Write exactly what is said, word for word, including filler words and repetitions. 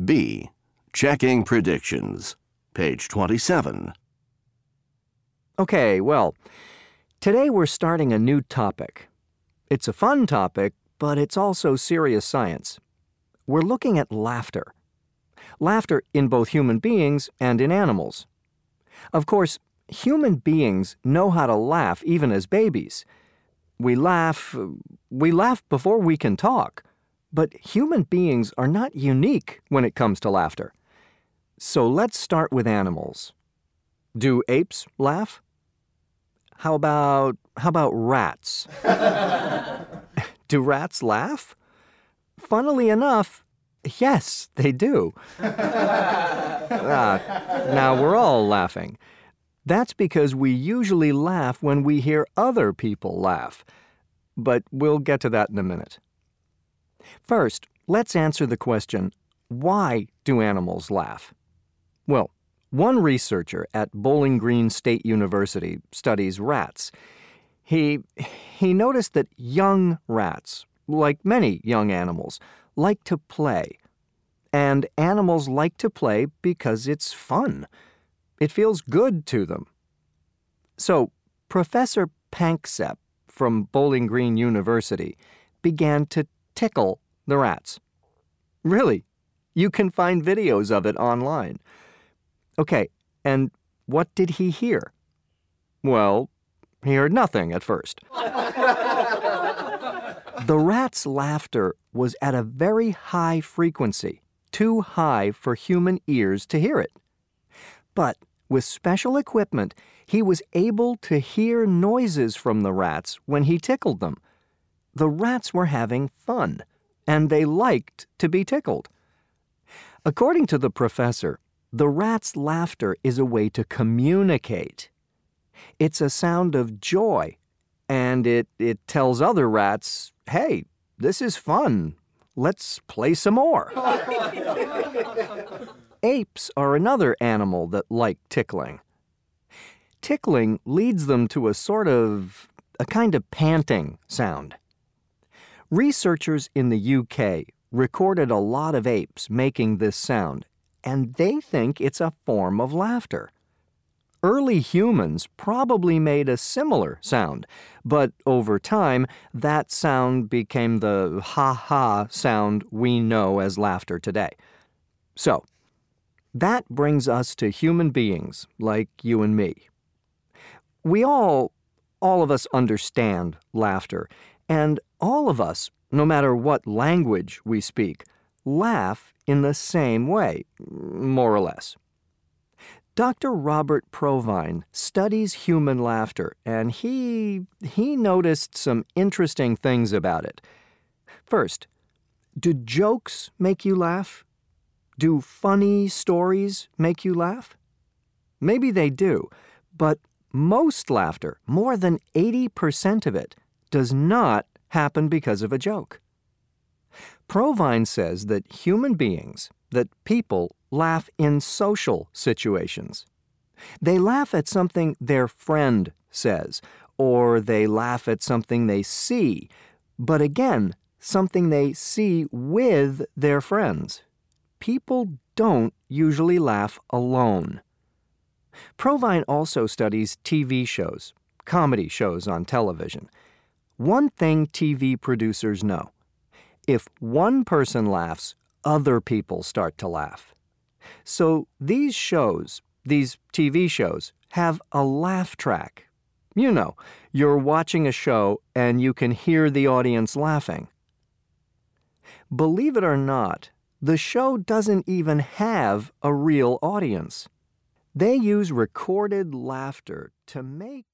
B. Checking predictions. Page twenty-seven. Okay, well, today we're starting a new topic. It's a fun topic, but it's also serious science. We're looking at laughter. Laughter in both human beings and in animals. Of course, human beings know how to laugh even as babies. We laugh, we laugh before we can talk. But human beings are not unique when it comes to laughter. So let's start with animals. Do apes laugh? How about, how about rats? Do rats laugh? Funnily enough, yes, they do. ah, now we're all laughing. That's because we usually laugh when we hear other people laugh. But we'll get to that in a minute. First, let's answer the question, why do animals laugh? Well, one researcher at Bowling Green State University studies rats. He, he noticed that young rats, like many young animals, like to play. And animals like to play because it's fun. It feels good to them. So, Professor Panksepp from Bowling Green University began to tickle the rats. Really, you can find videos of it online. Okay, and what did he hear? Well, he heard nothing at first. The rat's laughter was at a very high frequency, too high for human ears to hear it. But with special equipment, he was able to hear noises from the rats when he tickled them. The rats were having fun, and they liked to be tickled. According to the professor, the rat's laughter is a way to communicate. It's a sound of joy, and it, it tells other rats, hey, this is fun. Let's play some more. Apes are another animal that like tickling. Tickling leads them to a sort of, a kind of panting sound. Researchers in the U K recorded a lot of apes making this sound, and they think it's a form of laughter. Early humans probably made a similar sound, but over time, that sound became the ha-ha sound we know as laughter today. So, that brings us to human beings like you and me. We all, all of us understand laughter, and all of us, no matter what language we speak, laugh in the same way, more or less. Doctor Robert Provine studies human laughter, and he, he noticed some interesting things about it. First, do jokes make you laugh? Do funny stories make you laugh? Maybe they do, but most laughter, more than eighty percent of it, does not happen because of a joke. Provine says that human beings, that people, laugh in social situations. They laugh at something their friend says, or they laugh at something they see, but again, something they see with their friends. People don't usually laugh alone. Provine also studies T V shows, comedy shows on television. One thing T V producers know: if one person laughs, other people start to laugh. So these shows, these T V shows, have a laugh track. You know, you're watching a show and you can hear the audience laughing. Believe it or not, the show doesn't even have a real audience. They use recorded laughter to make